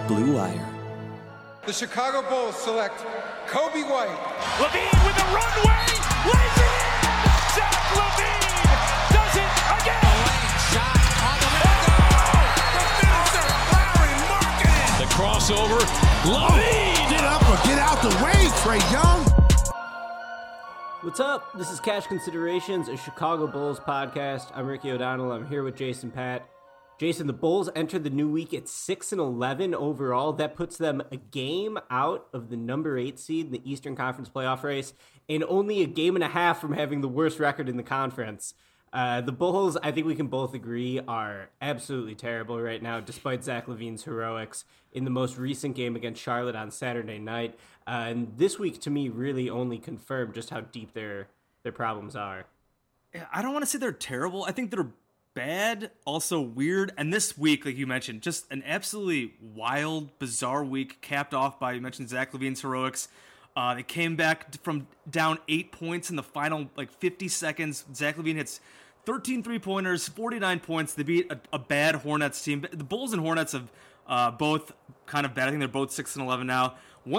Blue Wire. The Chicago Bulls select Kobe White. LaVine with a runway, lays it in! Zach LaVine does it again! A lane shot on the window! The finisher, Larry Markkinen! The crossover, LaVine! Get up or get out the way, Trae Young! What's up? This is Cash Considerations, a Chicago Bulls podcast. I'm Ricky O'Donnell. I'm here with Jason Pat. Jason, the Bulls entered the new week at 6-11 overall. That puts them a game out of the number 8 seed in the Eastern Conference playoff race and only a game and a half from having the worst record in the conference. The Bulls, I think we can both agree, are absolutely terrible right now, despite Zach LaVine's heroics in the most recent game against Charlotte on Saturday night. And this week, to me, really only confirmed just how deep their problems are. I don't want to say they're terrible. I think they're bad, also weird. And this week, like you mentioned, just an absolutely wild, bizarre week, capped off by, you mentioned Zach LaVine's heroics. They came back from down 8 points in the final 50 seconds. Zach LaVine hits 13 3-pointers, 49 points. They beat a bad Hornets team. The Bulls and Hornets have both kind of bad. I think they're both 6-11 now.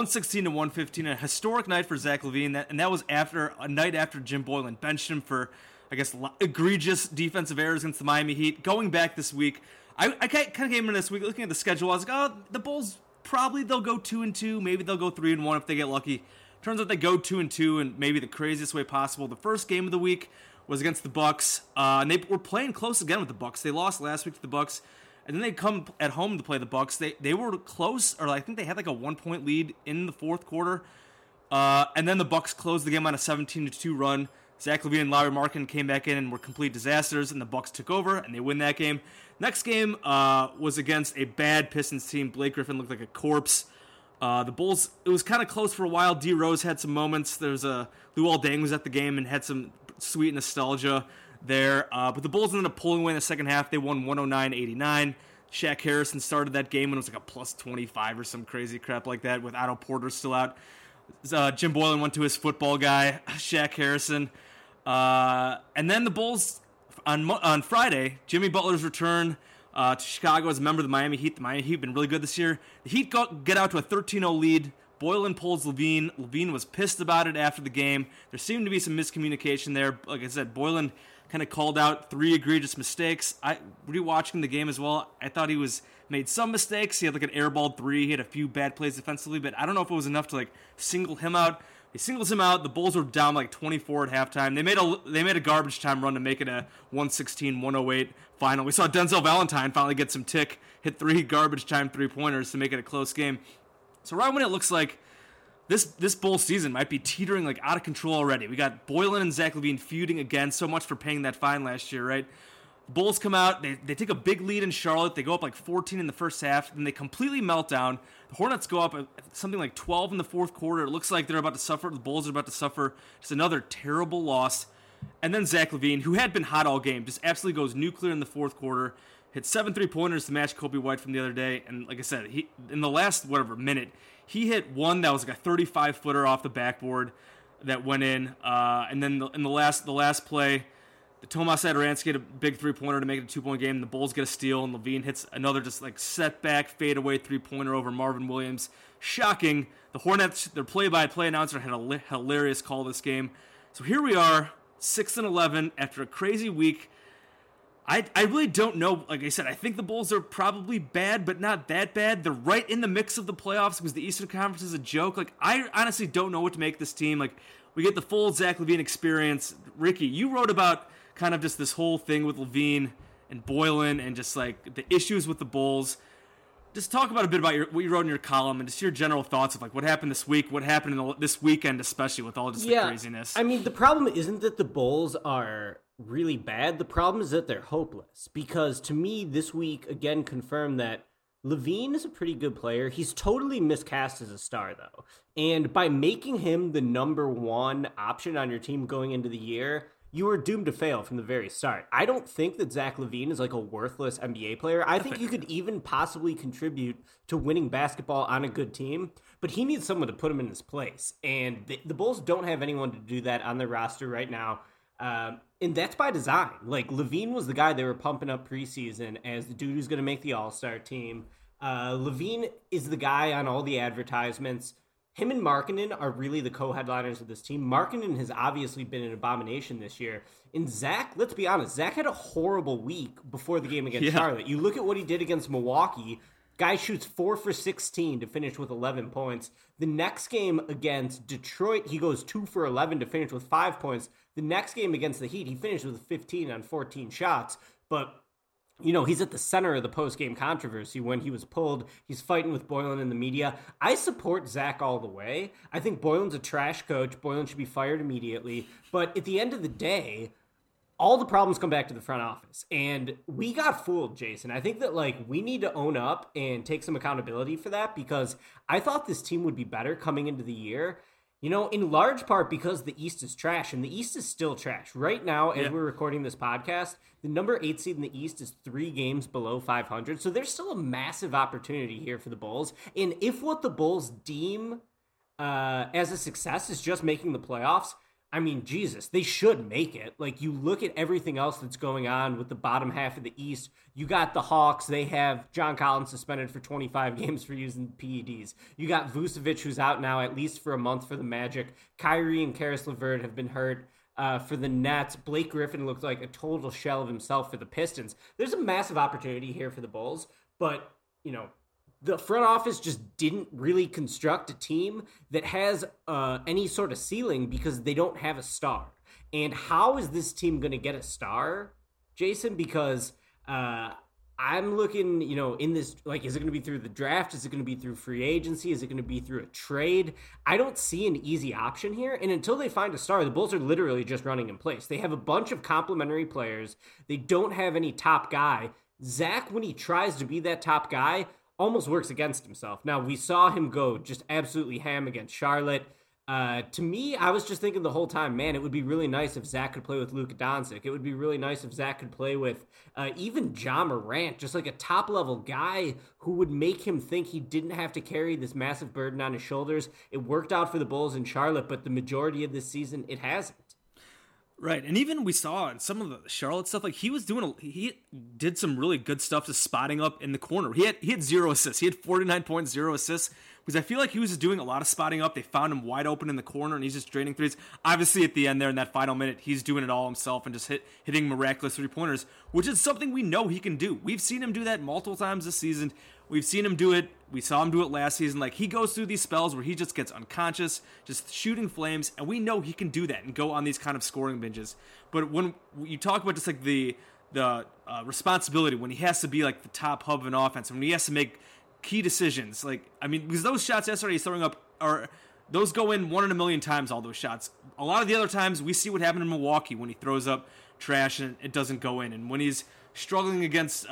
116-115, a historic night for Zach LaVine. And that was after a night after Jim Boylen benched him for, I guess, egregious defensive errors against the Miami Heat. Going back this week, I kind of came into this week looking at the schedule. I was like, oh, the Bulls, probably they'll go 2-2. Maybe they'll go 3-1 if they get lucky. Turns out they go 2-2 in maybe the craziest way possible. The first game of the week was against the Bucks, and they were playing close again with the Bucks. They lost last week to the Bucks, and then they come at home to play the Bucks. They were close, or I think they had like a 1-point lead in the fourth quarter, and then the Bucks closed the game on a 17-2 run. Zach LaVine and Larry Markkinen came back in and were complete disasters, and the Bucks took over, and they win that game. Next game was against a bad Pistons team. Blake Griffin looked like a corpse. The Bulls, it was kind of close for a while. D. Rose had some moments. There's Luol Deng was at the game and had some sweet nostalgia there. But the Bulls ended up pulling away in the second half. They won 109-89. Shaq Harrison started that game and it was like a plus 25 or some crazy crap like that with Otto Porter still out. Jim Boylen went to his football guy, Shaq Harrison. And then the Bulls, on Friday, Jimmy Butler's return to Chicago as a member of the Miami Heat. The Miami Heat have been really good this year. The Heat get out to a 13-0 lead. Boylen pulls LaVine. LaVine was pissed about it after the game. There seemed to be some miscommunication there. Like I said, Boylen kind of called out 3 egregious mistakes. Rewatching the game as well, I thought he made some mistakes. He had like an airballed 3. He had a few bad plays defensively, but I don't know if it was enough to single him out. He singles him out. The Bulls were down 24 at halftime. They made a garbage time run to make it a 116-108 final. We saw Denzel Valentine finally get some tick, hit 3 garbage time 3-pointers to make it a close game. So right when it looks like this Bulls season might be teetering out of control already. We got Boylen and Zach LaVine feuding again. So much for paying that fine last year, right? The Bulls come out. They take a big lead in Charlotte. They go up 14 in the first half. Then they completely melt down. The Hornets go up something like 12 in the fourth quarter. It looks like they're about to suffer. The Bulls are about to suffer just another terrible loss. And then Zach LaVine, who had been hot all game, just absolutely goes nuclear in the fourth quarter. Hit 7 3-pointers to match Kobe White from the other day. And like I said, he in the last, minute, he hit one that was a 35-footer off the backboard that went in. And then in the last play, the Tomas Satoransky had a big 3-pointer to make it a 2-point game. And the Bulls get a steal, and LaVine hits another just setback, fadeaway 3-pointer over Marvin Williams. Shocking. The Hornets, their play-by-play announcer had a hilarious call this game. So here we are, 6-11 after a crazy week. I really don't know. Like I said, I think the Bulls are probably bad, but not that bad. They're right in the mix of the playoffs because the Eastern Conference is a joke. I honestly don't know what to make this team. We get the full Zach LaVine experience. Ricky, you wrote about kind of just this whole thing with LaVine and Boylen and just the issues with the Bulls. Just talk about a bit about what you wrote in your column and just your general thoughts of what happened this week, what happened this weekend, especially with all just the craziness. I mean, the problem isn't that the Bulls are really bad. The problem is that they're hopeless, because to me this week again confirmed that LaVine is a pretty good player. He's totally miscast as a star though, and by making him the number 1 option on your team going into the year, you were doomed to fail from the very start. I don't think that Zach LaVine is a worthless NBA player. I think you could even possibly contribute to winning basketball on a good team, but he needs someone to put him in his place, and the Bulls don't have anyone to do that on their roster right now. And that's by design. LaVine was the guy they were pumping up preseason as the dude who's going to make the All-Star team. LaVine is the guy on all the advertisements. Him and Markkanen are really the co-headliners of this team. Markkanen has obviously been an abomination this year. And Zach, let's be honest, Zach had a horrible week before the game against Charlotte. You look at what he did against Milwaukee. Guy shoots 4 for 16 to finish with 11 points. The next game against Detroit, he goes 2 for 11 to finish with 5 points. The next game against the Heat, he finished with 15 on 14 shots. But he's at the center of the post-game controversy when he was pulled. He's fighting with Boylen in the media. I support Zach all the way. I think Boylen's a trash coach. Boylen should be fired immediately. But at the end of the day, all the problems come back to the front office. And we got fooled, Jason. I think that, we need to own up and take some accountability for that, because I thought this team would be better coming into the year. In large part because the East is trash, and the East is still trash. Right now, as we're recording this podcast, the number 8 seed in the East is 3 games below 500. So there's still a massive opportunity here for the Bulls. And if what the Bulls deem as a success is just making the playoffs, I mean, Jesus, they should make it. You look at everything else that's going on with the bottom half of the East. You got the Hawks. They have John Collins suspended for 25 games for using PEDs. You got Vucevic, who's out now at least for a month for the Magic. Kyrie and Karis LeVert have been hurt for the Nets. Blake Griffin looked like a total shell of himself for the Pistons. There's a massive opportunity here for the Bulls, but, the front office just didn't really construct a team that has any sort of ceiling because they don't have a star. And how is this team going to get a star, Jason? Because I'm looking, in this, is it going to be through the draft? Is it going to be through free agency? Is it going to be through a trade? I don't see an easy option here. And until they find a star, the Bulls are literally just running in place. They have a bunch of complementary players. They don't have any top guy. Zach, when he tries to be that top guy, almost works against himself. Now, we saw him go just absolutely ham against Charlotte. To me, I was just thinking the whole time, man, it would be really nice if Zach could play with Luka Doncic. It would be really nice if Zach could play with even Ja Morant, just a top-level guy who would make him think he didn't have to carry this massive burden on his shoulders. It worked out for the Bulls in Charlotte, but the majority of this season, it hasn't. Right, and even we saw in some of the Charlotte stuff, he did some really good stuff just spotting up in the corner. He had 0 assists. He had 49 points, 0 assists, because I feel like he was just doing a lot of spotting up. They found him wide open in the corner, and he's just draining threes. Obviously, at the end there in that final minute, he's doing it all himself and just hitting miraculous three-pointers, which is something we know he can do. We've seen him do that multiple times this season. We've seen him do it. We saw him do it last season. He goes through these spells where he just gets unconscious, just shooting flames, and we know he can do that and go on these kind of scoring binges. But when you talk about just the responsibility, when he has to be the top hub of an offense, when he has to make key decisions, because those shots yesterday he's throwing up those go in 1 in a million times, all those shots. A lot of the other times we see what happened in Milwaukee when he throws up trash and it doesn't go in, and when he's struggling against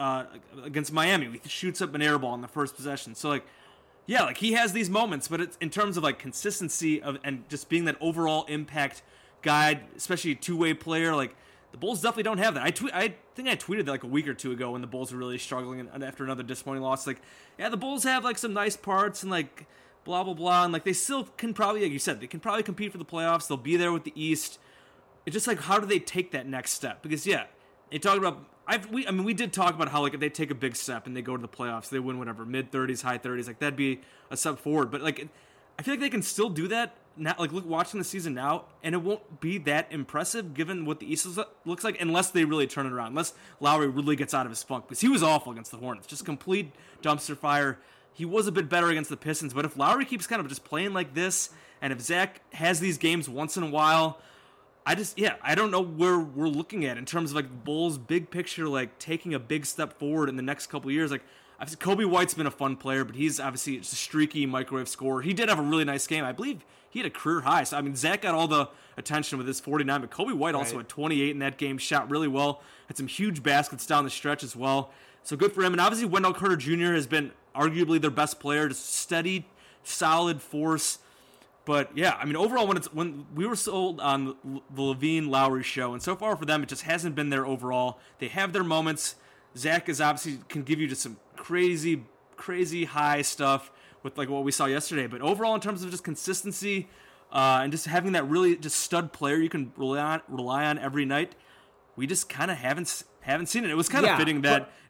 Miami, he shoots up an air ball in the first possession. So he has these moments, but it's in terms of consistency and just being that overall impact guy, especially a two-way player. The Bulls definitely don't have that. I think I tweeted that a week or two ago when the Bulls were really struggling and after another disappointing loss. The Bulls have some nice parts and blah blah blah, and they still can probably, like you said, they can probably compete for the playoffs. They'll be there with the East. It's just how do they take that next step? Because they talked about. We did talk about how if they take a big step and they go to the playoffs, they win whatever mid-30s, high 30s, that'd be a step forward. But I feel like they can still do that now. Look, watching the season now, and it won't be that impressive given what the East looks like, unless they really turn it around, unless Lowry really gets out of his funk, because he was awful against the Hornets, just complete dumpster fire. He was a bit better against the Pistons, but if Lowry keeps kind of just playing like this, and if Zach has these games once in a while, I don't know where we're looking at in terms of Bulls' big picture, taking a big step forward in the next couple of years. Kobe White's been a fun player, but he's obviously just a streaky microwave scorer. He did have a really nice game. I believe he had a career high. So, Zach got all the attention with his 49, but Kobe White also had 28 in that game, shot really well, had some huge baskets down the stretch as well. So good for him. And obviously Wendell Carter Jr. has been arguably their best player, just steady, solid force. But overall, when we were sold on the LaVine-Lowry show, and so far for them, it just hasn't been there overall. They have their moments. Zach is obviously can give you just some crazy, crazy high stuff with what we saw yesterday. But overall, in terms of just consistency and just having that really just stud player you can rely on every night, we just kind of haven't seen it. It was kind of fitting that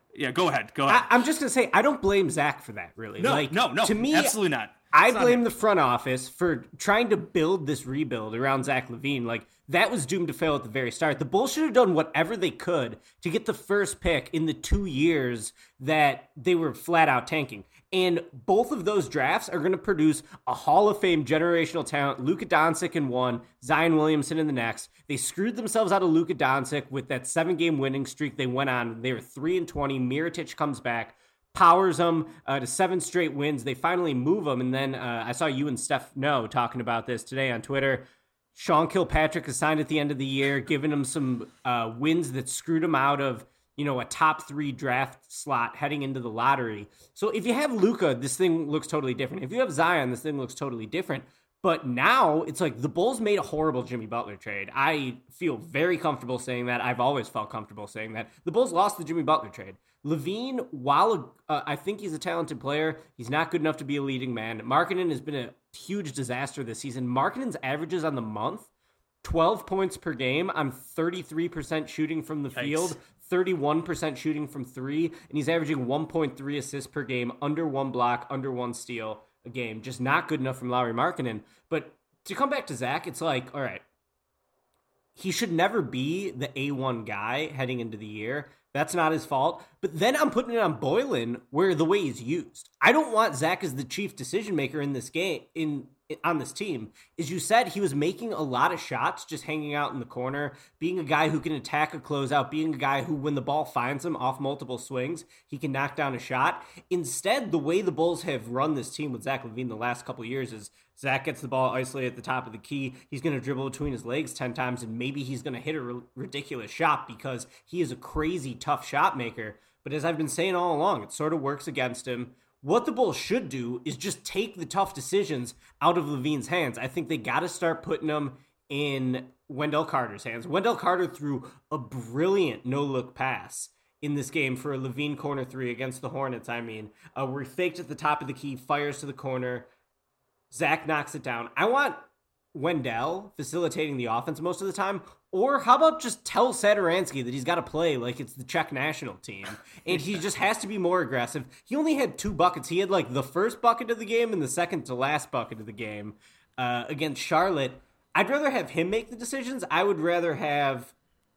Yeah, go ahead. I'm just gonna say I don't blame Zach for that. Really, No, To me, absolutely not. I blame the front office for trying to build this rebuild around Zach LaVine. Like, that was doomed to fail at the very start. The Bulls should have done whatever they could to get the first pick in the 2 years that they were flat out tanking. And both of those drafts are going to produce a Hall of Fame generational talent, Luka Doncic in one, Zion Williamson in the next. They screwed themselves out of Luka Doncic with that 7-game winning streak they went on. They were 3-20. Mirotic comes back, powers them to 7 straight wins. They finally move them. And then I saw you and Steph Noe talking about this today on Twitter. Sean Kilpatrick is signed at the end of the year, giving him some wins that screwed him out of, a top 3 draft slot heading into the lottery. So if you have Luka, this thing looks totally different. If you have Zion, this thing looks totally different. But now it's like the Bulls made a horrible Jimmy Butler trade. I feel very comfortable saying that. I've always felt comfortable saying that. The Bulls lost the Jimmy Butler trade. LaVine, while I think he's a talented player, he's not good enough to be a leading man. Markkanen has been a huge disaster this season. Markkanen's averages on the month, 12 points per game on 33% shooting from the field, 31% shooting from 3, and he's averaging 1.3 assists per game, under 1 block, under 1 steal a game. Just not good enough from Lauri Markkanen. But to come back to Zach, it's like, all right, he should never be the A1 guy heading into the year. That's not his fault. But then I'm putting it on Boylen where the way he's used. I don't want Zach as the chief decision maker in this game, on this team. As you said, he was making a lot of shots, just hanging out in the corner, being a guy who can attack a closeout, being a guy who, when the ball finds him off multiple swings, he can knock down a shot. Instead, the way the Bulls have run this team with Zach LaVine the last couple of years is Zach gets the ball isolated at the top of the key. He's going to dribble between his legs 10 times, and maybe he's going to hit a ridiculous shot because he is a crazy tough shot maker. But as I've been saying all along, it sort of works against him. What the Bulls should do is just take the tough decisions out of LaVine's hands. I think they got to start putting them in Wendell Carter's hands. Wendell Carter threw a brilliant no-look pass in this game for a LaVine corner 3 against the Hornets, where he faked at the top of the key, fires to the corner. Zach knocks it down. I want Wendell facilitating the offense most of the time, or how about just tell Satoransky that he's got to play like it's the Czech national team, and he just has to be more aggressive. He only had 2 buckets. He had like the first bucket of the game and the second to last bucket of the game against Charlotte. I'd rather have him make the decisions. I would rather have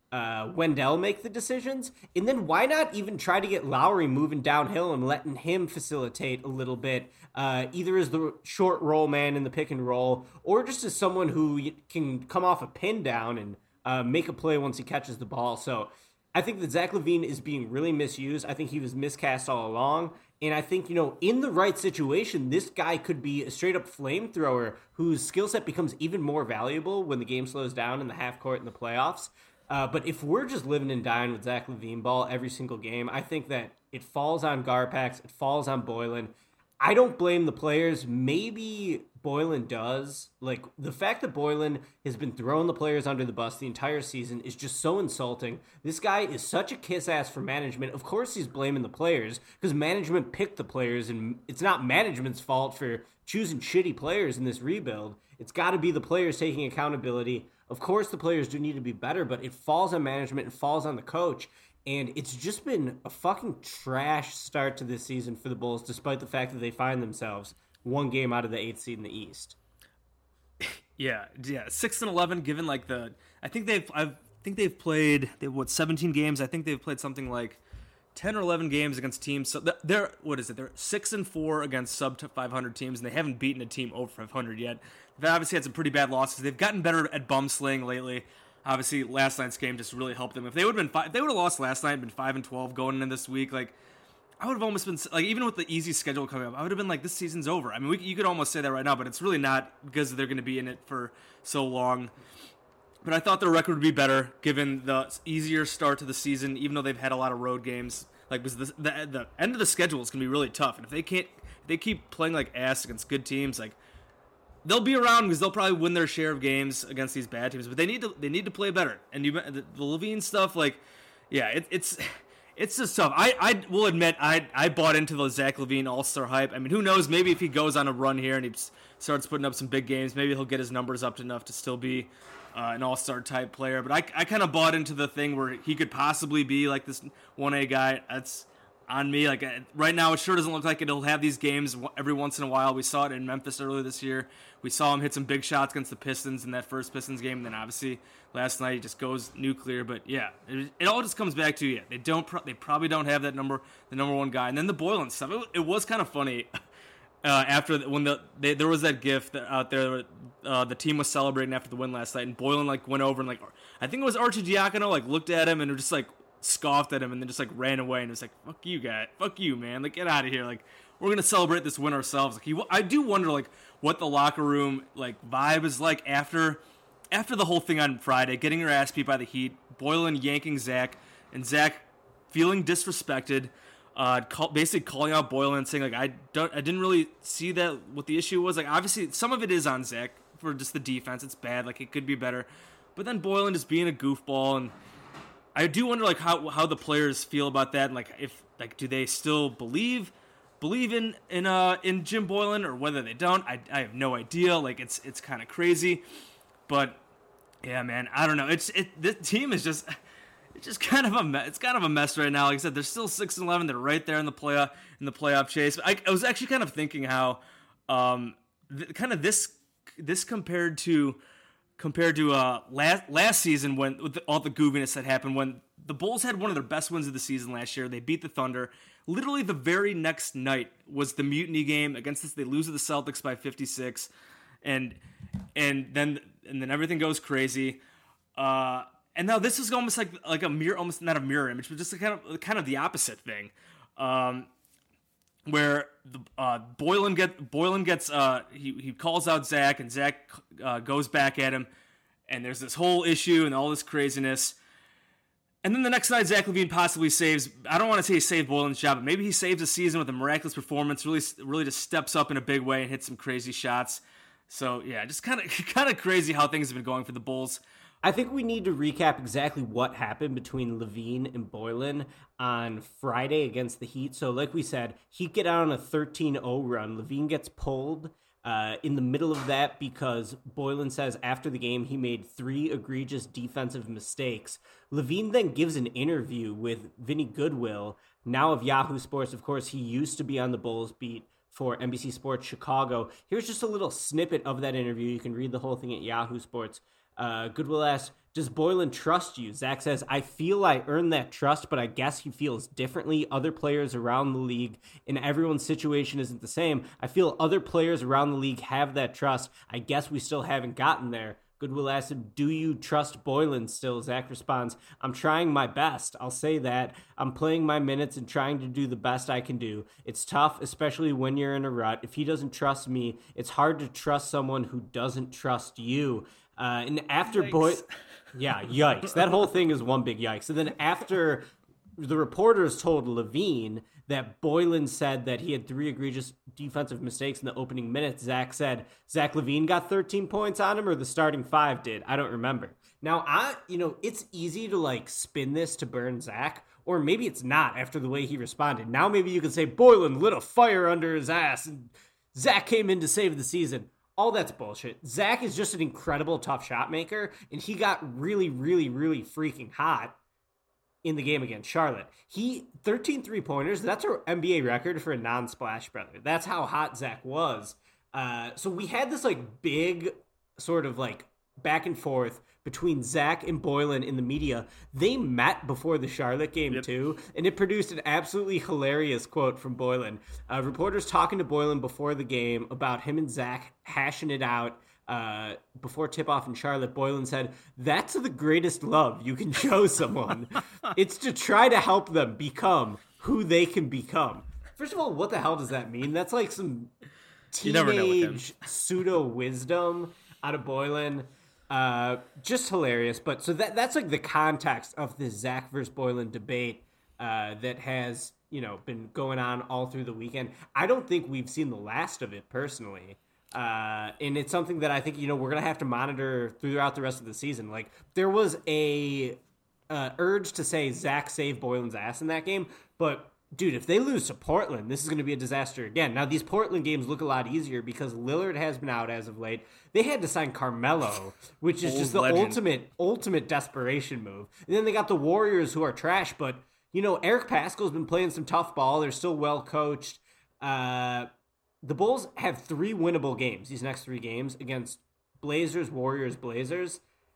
Wendell make the decisions, and then why not even try to get Lowry moving downhill and letting him facilitate a little bit, either as the short roll man in the pick and roll, or just as someone who can come off a pin down and make a play once he catches the ball. So I think that Zach LaVine is being really misused. I think he was miscast all along. And I think, in the right situation, this guy could be a straight-up flamethrower whose skill set becomes even more valuable when the game slows down in the half court in the playoffs. But if we're just living and dying with Zach LaVine ball every single game, I think that it falls on Garpax, it falls on Boylen. I don't blame the players. Maybe Boylen does. Like, the fact that Boylen has been throwing the players under the bus the entire season is just so insulting. This guy is such a kiss-ass for management. Of course he's blaming the players, because management picked the players, and it's not management's fault for choosing shitty players in this rebuild. It's got to be the players taking accountability. Of course the players do need to be better, but it falls on management, it falls on the coach. And it's just been a fucking trash start to this season for the Bulls, despite the fact that they find themselves 1 game out of the 8th seed in the East. Yeah, 6-11. Given like I think they've played 17 games. I think they've played something like 10 or 11 games against teams. So they're 6-4 against sub 500 teams, and they haven't beaten a team over 500 yet. They've obviously had some pretty bad losses. They've gotten better at bum slaying lately. Obviously, last night's game just really helped them. If they would have lost last night and been 5-12 going into this week, like I would have almost been like, even with the easy schedule coming up, I would have been like, this season's over. I mean, you could almost say that right now, but it's really not, because they're going to be in it for so long. But I thought their record would be better given the easier start to the season, even though they've had a lot of road games. Like, because the end of the schedule is going to be really tough, and if they keep playing like ass against good teams, like, they'll be around because they'll probably win their share of games against these bad teams, but they need to play better. And the LaVine stuff, like, yeah, it's just tough. I will admit I bought into the Zach LaVine All-Star hype. I mean, who knows? Maybe if he goes on a run here and he starts putting up some big games, maybe he'll get his numbers up enough to still be an All-Star type player. But I kind of bought into the thing where he could possibly be like this 1A guy. on me. Like right now, it sure doesn't look like it'll have these games every once in a while. We saw it in Memphis earlier this year. We saw him hit some big shots against the Pistons in that first Pistons game, and then obviously last night he just goes nuclear. But yeah, it all just comes back to they probably don't have the number one guy. And then the Boylen stuff. It was kind of funny. After when there was that GIF out there, the team was celebrating after the win last night, and Boylen like went over and like I think it was Arcidiacono like looked at him and just like scoffed at him and then just like ran away and was like, "Fuck you, guy! Fuck you, man! Like get out of here! Like we're gonna celebrate this win ourselves." Like I do wonder like what the locker room like vibe is like after the whole thing on Friday, getting your ass beat by the Heat, Boylen yanking Zach, and Zach feeling disrespected. Basically calling out Boylen and saying like I didn't really see that what the issue was. Like obviously some of it is on Zach for just the defense. It's bad. Like it could be better. But then Boylen just being a goofball, and I do wonder like how the players feel about that, and like if like do they still believe in Jim Boylen or whether they don't. I have no idea. Like it's kind of crazy. But yeah, man, I don't know. This team is just it's just kind of a mess. It's kind of a mess right now. Like I said, they're still 6-11. They're right there in the playoff chase. I was actually kind of thinking how kind of this compared to last season when with all the goofiness that happened when the Bulls had one of their best wins of the season last year. They beat the Thunder. Literally the very next night was the mutiny game against this. They lose to the Celtics by 56, and then everything goes crazy. And now this is almost like a mirror, almost not a mirror image, but just kind of the opposite thing, where Boylen gets he calls out Zach, and Zach goes back at him, and there's this whole issue and all this craziness. And then the next night, Zach LaVine possibly saves. I don't want to say he saved Boylen's job, but maybe he saves the season with a miraculous performance. Really just steps up in a big way and hits some crazy shots. So yeah, just kind of crazy how things have been going for the Bulls. I think we need to recap exactly what happened between LaVine and Boylen on Friday against the Heat. So like we said, Heat get out on a 13-0 run. LaVine gets pulled in the middle of that because Boylen says after the game he made 3 egregious defensive mistakes. LaVine then gives an interview with Vinny Goodwill, now of Yahoo Sports. Of course, he used to be on the Bulls beat for NBC Sports Chicago. Here's just a little snippet of that interview. You can read the whole thing at Yahoo Sports. Goodwill asks, does Boylen trust you? Zach says, I feel I earned that trust, but I guess he feels differently. Other players around the league, and everyone's situation isn't the same. I feel other players around the league have that trust. I guess we still haven't gotten there. Goodwill asks him, do you trust Boylen still? Zach responds, I'm trying my best. I'll say that. I'm playing my minutes and trying to do the best I can do. It's tough, especially when you're in a rut. If he doesn't trust me, it's hard to trust someone who doesn't trust you. And after yikes. That whole thing is one big yikes. And then after the reporters told LaVine that Boylen said that he had 3 egregious defensive mistakes in the opening minutes, Zach said, Zach LaVine got 13 points on him or the starting 5 did? I don't remember. Now, it's easy to like spin this to burn Zach, or maybe it's not after the way he responded. Now maybe you can say Boylen lit a fire under his ass and Zach came in to save the season. All that's bullshit. Zach is just an incredible tough shot maker, and he got really, really, really freaking hot in the game against Charlotte. 13 3-pointers, that's our NBA record for a non-splash brother. That's how hot Zach was. So we had this like big sort of like back and forth between Zach and Boylen in the media. They met before the Charlotte game too, and it produced an absolutely hilarious quote from Boylen. Reporters talking to Boylen before the game about him and Zach hashing it out before tip-off in Charlotte. Boylen said, that's the greatest love you can show someone. It's to try to help them become who they can become. First of all, what the hell does that mean? That's like some teenage pseudo-wisdom out of Boylen. Just hilarious. But so that's like the context of this Zach versus Boylen debate that has, been going on all through the weekend. I don't think we've seen the last of it personally. And it's something that I think, we're going to have to monitor throughout the rest of the season. Like there was a urge to say Zach saved Boylen's ass in that game, but dude, if they lose to Portland, this is going to be a disaster again. Now, these Portland games look a lot easier because Lillard has been out as of late. They had to sign Carmelo, which is just the ultimate desperation move. And then they got the Warriors who are trash, but, Eric Paschall's been playing some tough ball. They're still well coached. The Bulls have 3 winnable games, these next 3 games, against Blazers, Warriors, Blazers.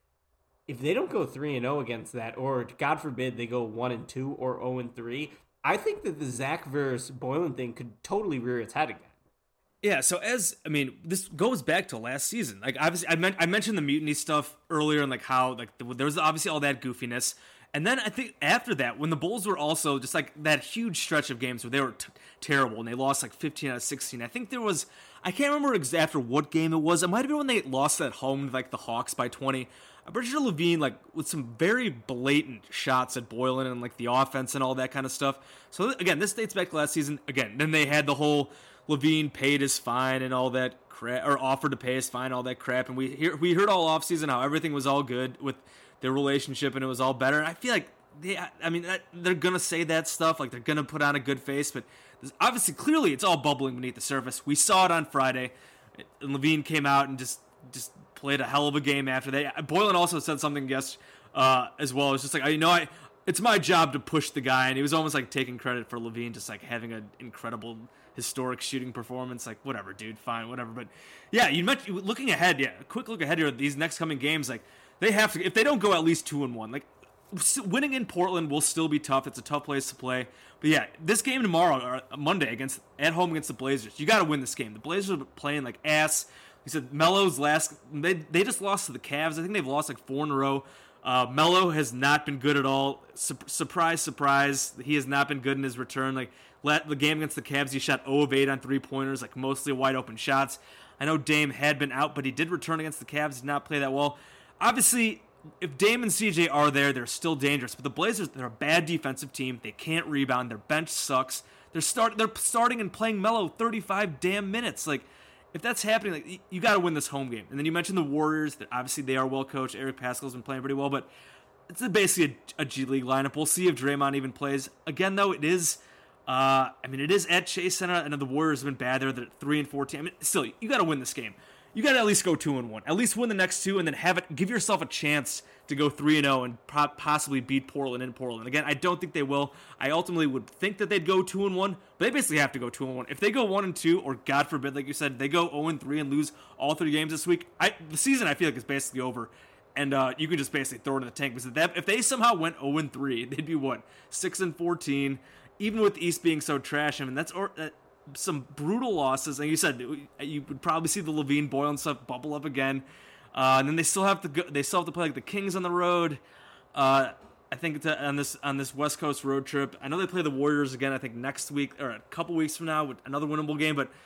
If they don't go 3-0 against that, or God forbid they go 1-2 or 0-3, I think that the Zach versus Boylen thing could totally rear its head again. Yeah, so this goes back to last season. Like, obviously, I mentioned the mutiny stuff earlier, and like how there was obviously all that goofiness, and then I think after that, when the Bulls were also just like that huge stretch of games where they were terrible and they lost like 15 out of 16. I think I can't remember after what game it was. It might have been when they lost at home to like the Hawks by 20. I'm pretty sure LaVine, like, with some very blatant shots at Boylen and like the offense and all that kind of stuff. So again, this dates back to last season. Again, then they had the whole LaVine paid his fine and all that crap, or offered to pay his fine, all that crap. And we heard all offseason how everything was all good with their relationship and it was all better. And I feel like they're going to say that stuff, like they're going to put on a good face, but obviously, clearly, it's all bubbling beneath the surface. We saw it on Friday, and LaVine came out and just played a hell of a game after that. Boylen also said something as well. It's just like, it's my job to push the guy, and he was almost like taking credit for LaVine just like having an incredible historic shooting performance. Like, whatever, dude, fine, whatever. But yeah, you mentioned looking ahead. Yeah, a quick look ahead here. These next coming games, like they have to, if they don't go at least 2-1, like winning in Portland will still be tough. It's a tough place to play. But yeah, this game tomorrow, or Monday, at home against the Blazers, you got to win this game. The Blazers are playing like ass. He said Melo's they just lost to the Cavs. I think they've lost like 4 in a row. Melo has not been good at all. Surprise, surprise. He has not been good in his return. Like the game against the Cavs, he shot 0 of 8 on 3-pointers, like mostly wide open shots. I know Dame had been out, but he did return against the Cavs, did not play that well. Obviously, if Dame and CJ are there, they're still dangerous. But the Blazers, they're a bad defensive team. They can't rebound. Their bench sucks. They're starting and playing Melo 35 damn minutes. Like, if that's happening, like you got to win this home game. And then you mentioned the Warriors. That obviously they are well coached. Eric Paschall's been playing pretty well, but it's basically a G League lineup. We'll see if Draymond even plays again. Though it is, it is at Chase Center, and the Warriors have been bad there. They're 3-14. I mean, still, you got to win this game. You got to at least go 2-1. At least win the next 2, and then give yourself a chance to go 3-0 and possibly beat Portland in Portland. Again, I don't think they will. I ultimately would think that they'd go 2-1, but they basically have to go 2-1. If they go 1-2, or God forbid, like you said, they go 0-3 and lose all 3 games this week, the season I feel like is basically over, and you can just basically throw it in the tank. Because if they somehow went 0-3, they'd be 6-14, even with the East being so trash. I mean, that's some brutal losses, and you said you would probably see the LaVine Boylen stuff bubble up again, and then they still have to play like the Kings on the road. I think on this West Coast road trip. I know they play the Warriors again. I think next week or a couple weeks from now with another winnable game. But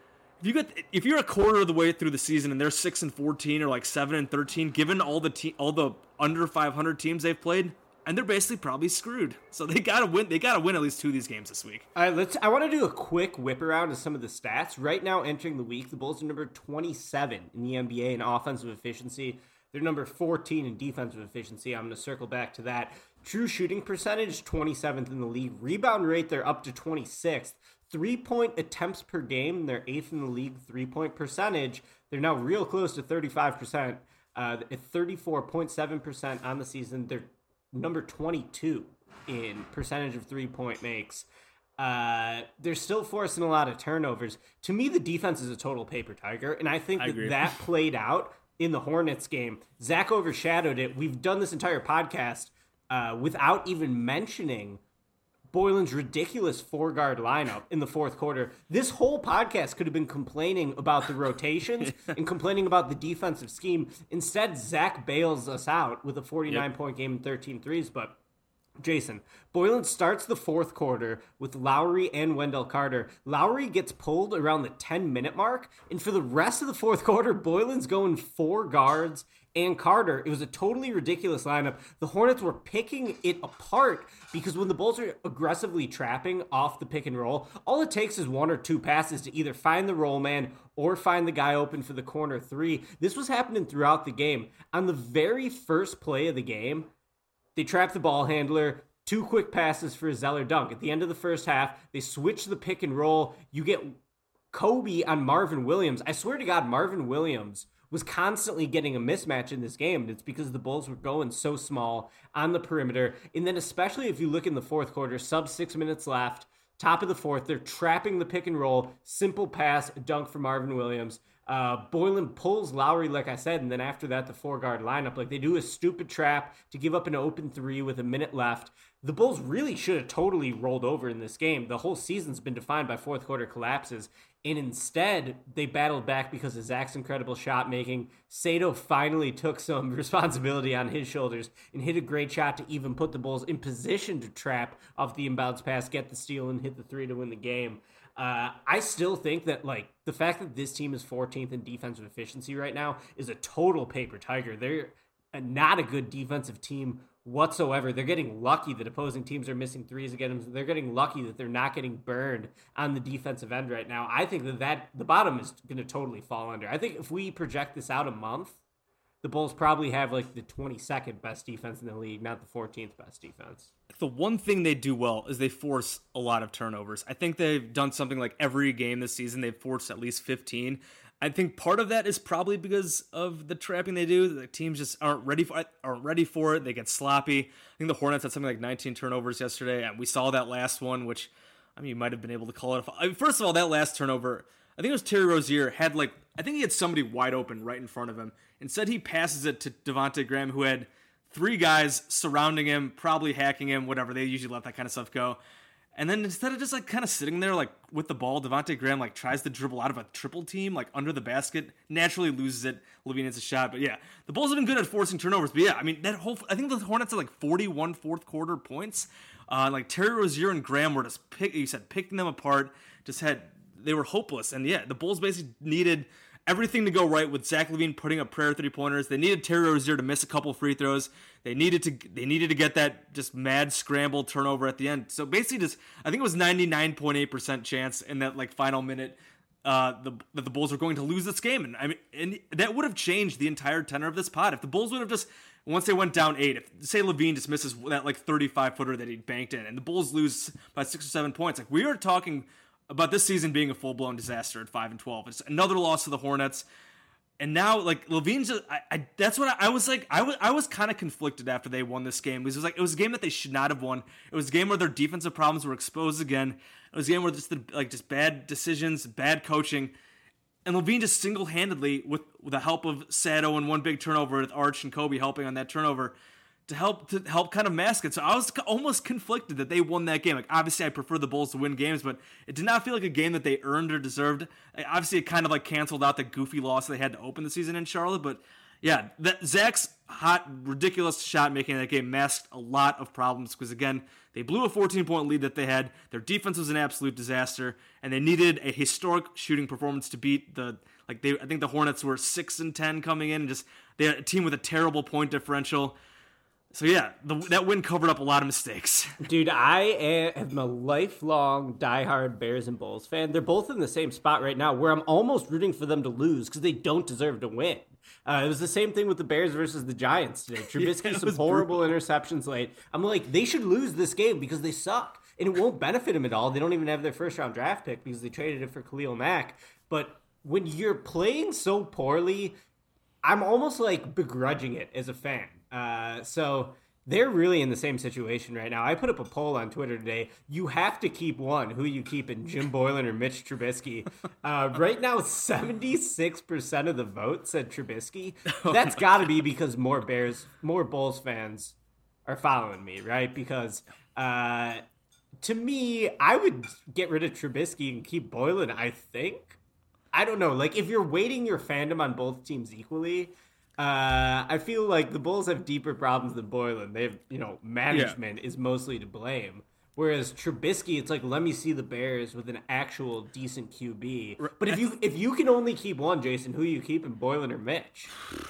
if you're a quarter of the way through the season and they're 6-14 or like 7-13, given all the under 500 teams they've played, and they're basically probably screwed. So they gotta win. They gotta win at least 2 of these games this week. All right, I want to do a quick whip around of some of the stats. Right now, entering the week, the Bulls are number 27 in the NBA in offensive efficiency. They're number 14 in defensive efficiency. I'm going to circle back to that. True shooting percentage, 27th in the league. Rebound rate, they're up to 26th. 3-point attempts per game, they're 8th in the league. 3-point percentage, they're now real close to 35%. At 34.7% on the season, they're number 22 in percentage of 3-point makes. They're still forcing a lot of turnovers. To me, the defense is a total paper tiger, and I think that played out in the Hornets game. Zach overshadowed it. We've done this entire podcast without even mentioning Boylen's ridiculous 4-guard lineup in the fourth quarter. This whole podcast could have been complaining about the rotations and complaining about the defensive scheme. Instead, Zach bails us out with a 49-point game and 13 threes. But, Jason, Boylen starts the fourth quarter with Lowry and Wendell Carter. Lowry gets pulled around the 10-minute mark, and for the rest of the fourth quarter, Boylen's going 4 guards and Carter. It was a totally ridiculous lineup. The Hornets were picking it apart because when the Bulls are aggressively trapping off the pick and roll, all it takes is 1 or 2 passes to either find the roll man or find the guy open for the corner 3. This was happening throughout the game. On the very first play of the game, they trap the ball handler, 2 quick passes for a Zeller dunk. At the end of the first half, they switch the pick and roll. You get Kobe on Marvin Williams. I swear to God, Marvin Williams was constantly getting a mismatch in this game. It's because the Bulls were going so small on the perimeter. And then especially if you look in the fourth quarter, sub 6 minutes left, top of the fourth, they're trapping the pick and roll, simple pass, dunk for Marvin Williams. Boylen pulls Lowry, like I said, and then after that, the 4-guard lineup. Like, they do a stupid trap to give up an open 3 with a minute left. The Bulls really should have totally rolled over in this game. The whole season's been defined by fourth quarter collapses, and instead, they battled back because of Zach's incredible shot making. Sato finally took some responsibility on his shoulders and hit a great shot to even put the Bulls in position to trap off the inbounds pass, get the steal, and hit the 3 to win the game. I still think that, like, the fact that this team is 14th in defensive efficiency right now is a total paper tiger. They're not a good defensive team whatsoever. They're getting lucky that opposing teams are missing threes against them. They're getting lucky that they're not getting burned on the defensive end right now. I think that the bottom is going to totally fall under. I think if we project this out a month, the Bulls probably have like the 22nd best defense in the league, not the 14th best defense. The one thing they do well is they force a lot of turnovers. I think they've done something like every game this season, they've forced at least 15. I think part of that is probably because of the trapping they do. The teams just aren't ready for it. They get sloppy. I think the Hornets had something like 19 turnovers yesterday, and we saw that last one, which, I mean, you might have been able to call it. First of all, that last turnover, I think it was Terry Rozier, I think he had somebody wide open right in front of him. Instead, he passes it to Devontae Graham, who had 3 guys surrounding him, probably hacking him, whatever. They usually let that kind of stuff go. And then instead of just like kind of sitting there like with the ball, Devontae Graham like tries to dribble out of a triple team like under the basket, naturally loses it. LaVine hits a shot, but yeah, the Bulls have been good at forcing turnovers. But yeah, I mean I think the Hornets had like 41 fourth quarter points. Like Terry Rozier and Graham were just picking them apart. They were hopeless, and yeah, the Bulls basically needed everything to go right with Zach LaVine putting up prayer 3-pointers. They needed Terry Rozier to miss a couple free throws. They needed to get that just mad scramble turnover at the end. So basically, I think it was 99.8% chance in that like final minute that the Bulls were going to lose this game, and that would have changed the entire tenor of this pod if the Bulls would have just, once they went down 8, if say LaVine just misses that like 35-footer that he banked in, and the Bulls lose by 6 or 7 points, like we are talking about this season being a full-blown disaster at 5-12. It's another loss to the Hornets. And now, like, LaVine's just, that's what I was like. I was kind of conflicted after they won this game because it was a game that they should not have won. It was a game where their defensive problems were exposed again. It was a game where just bad decisions, bad coaching, and LaVine just single-handedly, with the help of Sato and one big turnover with Arch and Kobe helping on that turnover, to help kind of mask it. So I was almost conflicted that they won that game. Like, obviously, I prefer the Bulls to win games, but it did not feel like a game that they earned or deserved. Obviously, it kind of like canceled out the goofy loss they had to open the season in Charlotte. But yeah, Zach's hot, ridiculous shot making in that game masked a lot of problems because, again, they blew a 14-point lead that they had. Their defense was an absolute disaster, and they needed a historic shooting performance to beat I think the Hornets were 6-10 coming in, and just they had a team with a terrible point differential. So yeah, that win covered up a lot of mistakes. Dude, I am a lifelong diehard Bears and Bulls fan. They're both in the same spot right now where I'm almost rooting for them to lose because they don't deserve to win. It was the same thing with the Bears versus the Giants today. Trubisky, some horrible interceptions late. I'm like, they should lose this game because they suck. And it won't benefit them at all. They don't even have their first-round draft pick because they traded it for Khalil Mack. But when you're playing so poorly, I'm almost like begrudging it as a fan. So they're really in the same situation right now. I put up a poll on Twitter today. You have to keep one. Who you keeping, Jim Boylen or Mitch Trubisky? Right now, 76% of the vote said Trubisky. That's got to be because more Bulls fans are following me, right? Because to me, I would get rid of Trubisky and keep Boylen, I think. I don't know. Like, if you're weighting your fandom on both teams equally, I feel like the Bulls have deeper problems than Boylen. They have, management is mostly to blame. Whereas Trubisky, it's like, let me see the Bears with an actual decent QB. But if you can only keep one, Jason, who are you keeping, Boylen or Mitch?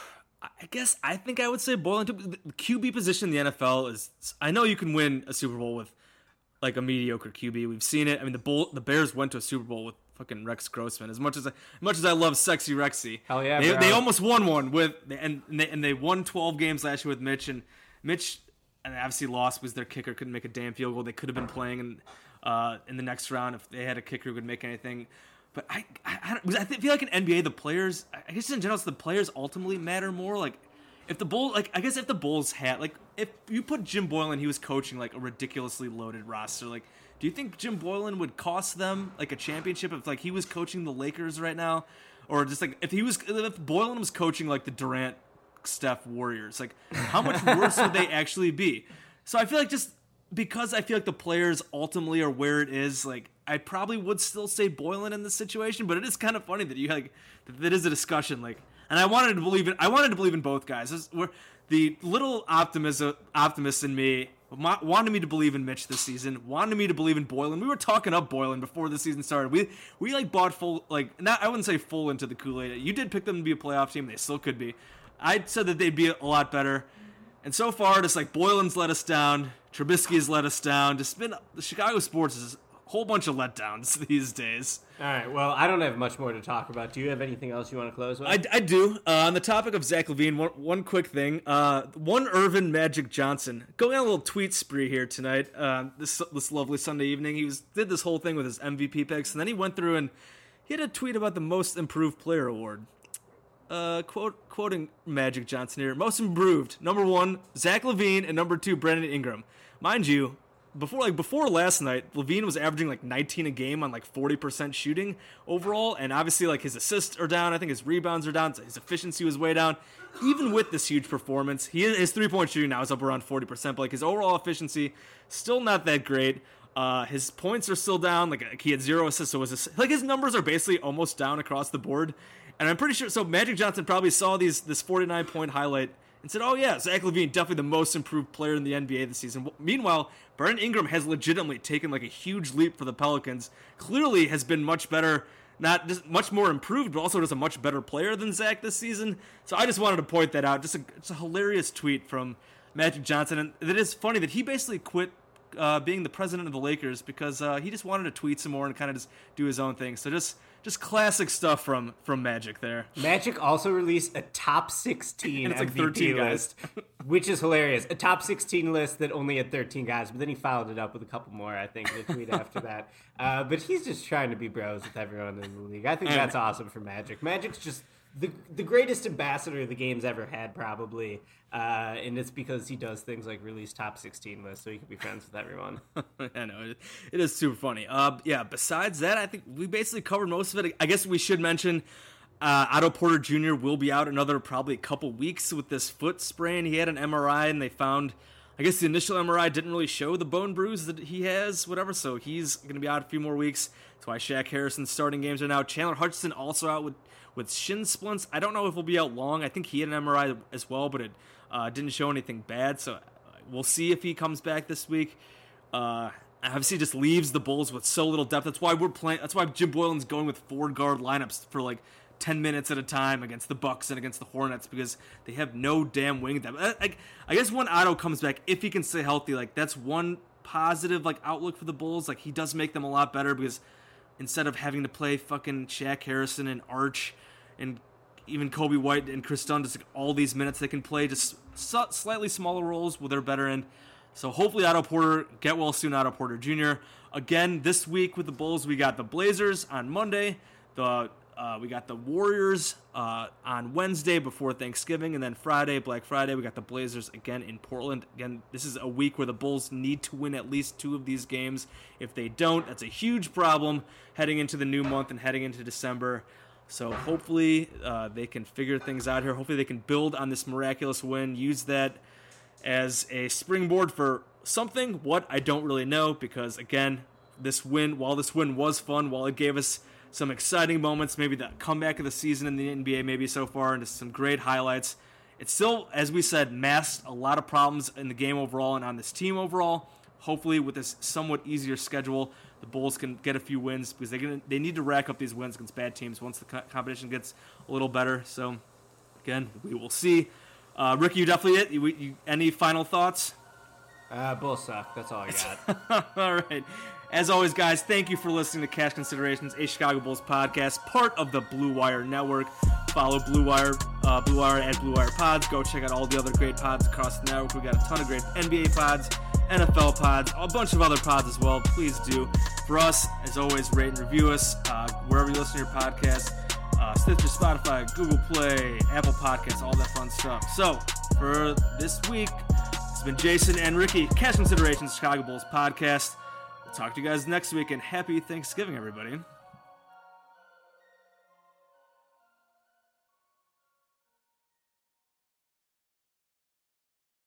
I think I would say Boylen too. The QB position in the NFL is, I know you can win a Super Bowl with like a mediocre QB. We've seen it. I mean, the Bears went to a Super Bowl with fucking Rex Grossman. As much as I love sexy Rexy, hell yeah, they almost won one with and they won 12 games last year with Mitch, and obviously lost because their kicker couldn't make a damn field goal. They could have been playing in the next round if they had a kicker who could make anything. But I feel like in NBA, the players, I guess in general, the players ultimately matter more. Like, if the Bulls, like, I guess if the Bulls had, like, if you put Jim Boylen, he was coaching, like, a ridiculously loaded roster, like, do you think Jim Boylen would cost them, like, a championship if, like, he was coaching the Lakers right now? Or just, like, if Boylen was coaching, like, the Durant, Steph Warriors, like, how much worse would they actually be? So I feel like just because I feel like the players ultimately are where it is, like, I probably would still say Boylen in this situation, but it is kind of funny that that is a discussion, like, and I wanted to believe in both guys. The little optimist in me wanted me to believe in Mitch this season, wanted me to believe in Boylen. We were talking up Boylen before the season started. We like bought full, like, not, I wouldn't say full into the Kool-Aid. You did pick them to be a playoff team. They still could be. I said that they'd be a lot better. And so far, just like Boylen's let us down, Trubisky's let us down. Just been the Chicago sports is a whole bunch of letdowns these days. All right, well, I don't have much more to talk about. Do you have anything else you want to close with? I do. On the topic of Zach LaVine, one quick thing. One Irvin Magic Johnson going on a little tweet spree here tonight. This lovely Sunday evening, he did this whole thing with his MVP picks, and then he went through and he had a tweet about the Most Improved Player award. Quoting Magic Johnson here, most improved, number 1, Zach LaVine, and number 2, Brandon Ingram. Mind you, before last night, LaVine was averaging like 19 a game on like 40% shooting overall, and obviously like his assists are down, I think his rebounds are down, his efficiency was way down. Even with this huge performance, his 3-point shooting now is up around 40%, but like his overall efficiency still not that great. His points are still down, like he had 0 assists, so his numbers are basically almost down across the board. And I'm pretty sure, so Magic Johnson probably saw this 49-point highlight and said, oh yeah, Zach LaVine, definitely the most improved player in the NBA this season. Meanwhile, Brandon Ingram has legitimately taken like a huge leap for the Pelicans. Clearly has been much better, not just much more improved, but also just a much better player than Zach this season. So I just wanted to point that out. It's a hilarious tweet from Magic Johnson. And it is funny that he basically quit being the president of the Lakers because he just wanted to tweet some more and kind of just do his own thing. So just classic stuff from Magic there. Magic also released a top 16 and it's like MVP 13 list, which is hilarious. A top 16 list that only had 13 guys, but then he followed it up with a couple more, I think, in the tweet after that. But he's just trying to be bros with everyone in the league. I think that's awesome for Magic. Magic's just the greatest ambassador the game's ever had, probably. And it's because he does things like release top 16 lists so he can be friends with everyone. I know, it is super funny. Yeah, besides that, I think we basically covered most of it. I guess we should mention Otto Porter Jr. will be out another probably a couple weeks with this foot sprain. He had an MRI and they found, I guess the initial MRI didn't really show the bone bruise that he has, whatever, so he's going to be out a few more weeks. That's why Shaq Harrison's starting games are now. Chandler Hutchinson also out with shin splints. I don't know if he'll be out long. I think he had an MRI as well, but it didn't show anything bad, so we'll see if he comes back this week. Obviously just leaves the Bulls with so little depth. That's why Jim Boylen's going with 4-guard lineups for like 10 minutes at a time against the Bucks and against the Hornets because they have no damn wing depth. I guess when Otto comes back, if he can stay healthy, like that's one positive like outlook for the Bulls. Like he does make them a lot better because instead of having to play fucking Shaq Harrison and Arch and even Kobe White and Chris Dunn, just like all these minutes they can play just slightly smaller roles where they're better in. So hopefully Otto Porter, get well soon, Otto Porter Jr. Again, this week with the Bulls, we got the Blazers on Monday. We got the Warriors on Wednesday before Thanksgiving, and then Friday, Black Friday, we got the Blazers again in Portland. Again, this is a week where the Bulls need to win at least 2 of these games. If they don't, that's a huge problem heading into the new month and heading into December. So hopefully they can figure things out here. Hopefully they can build on this miraculous win, use that as a springboard for something. What, I don't really know, because again, while this win was fun, while it gave us some exciting moments, maybe the comeback of the season in the NBA maybe so far, and just some great highlights, it still, as we said, masked a lot of problems in the game overall and on this team overall. Hopefully with this somewhat easier schedule, the Bulls can get a few wins, because they need to rack up these wins against bad teams once the competition gets a little better. So again, we will see. Ricky, you definitely any final thoughts? Bulls suck. That's all I got. All right. As always, guys, thank you for listening to Cash Considerations, a Chicago Bulls podcast, part of the Blue Wire Network. Follow Blue Wire at Blue Wire Pods. Go check out all the other great pods across the network. We got a ton of great NBA pods NFL pods, a bunch of other pods as well. Please do. For us, as always, rate and review us wherever you listen to your podcast. Stitcher, Spotify, Google Play, Apple Podcasts, all that fun stuff. So, for this week, it's been Jason and Ricky, Cash Considerations, Chicago Bulls podcast. We'll talk to you guys next week, and happy Thanksgiving, everybody.